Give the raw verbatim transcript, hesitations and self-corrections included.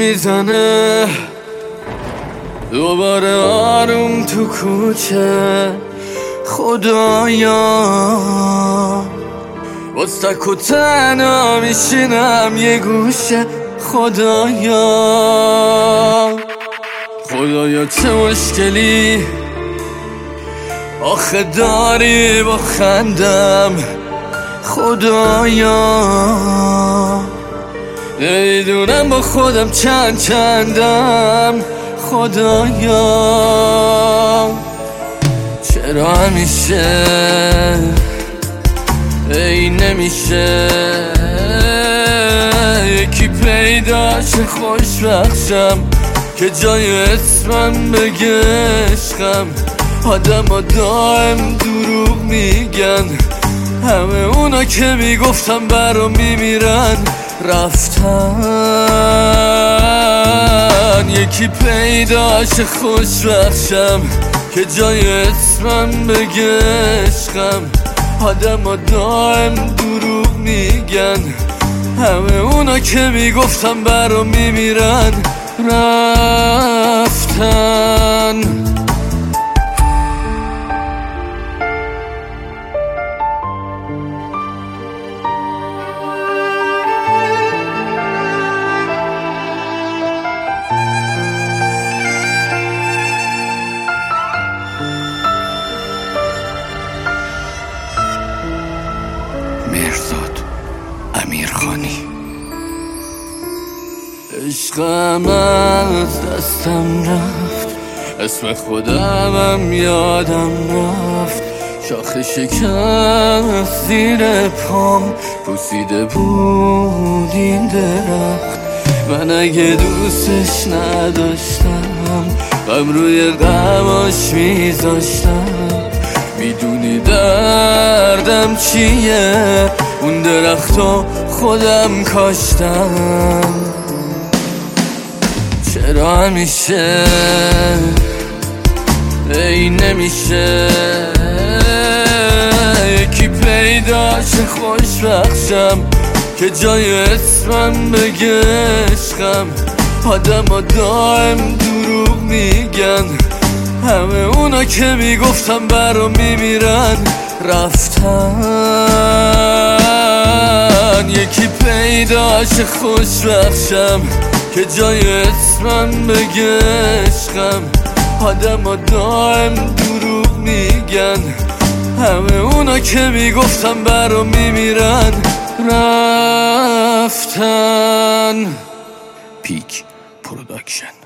میزنه دوباره آروم تو کوچه. خدایا باز تک و تنها میشینم یه گوشه. خدایا خدایا چه مشکلی آخه داری با خندم. خدایا نمیدونم با خودم چند چندم. خدایا چرا همیشه ای نمیشه یکی پیداش خوش بخشم که جای اسمم بگه عشقم. آدم ها دائم دروغ میگن، همه اونا که میگفتم برا میمیرن رفتن. یکی پیداش خوش بخشم که جای اسمم بگه عشقم. آدم ها دائم دروغ میگن، همه اونا که میگفتم برا میمیرن رفتن. مهرزاد امیرخانی. عشقم از دستم رفت، اسم خودمم یادم رفت. شاخه شکست زیر پام پوسیده بود این درخت. من اگه دوستش نداشتم غم روی غماش میذاشتم. میدونی دردم چیه؟ اون درختو خودم کاشتم. چرا همیشه ای نمیشه یکی پیداش خوش بخشم که جای اسمم بگه عشقم. آدم ها دائم دروغ میگن، همه اونا که میگفتم برا میمیرن رفتن. یکی پیداش خوش بخشم که جای اسمم بگه عشقم. آدم ها دائم دروغ میگن، همه اونا که میگفتم برا میمیرن رفتن. پیک پروداکشن.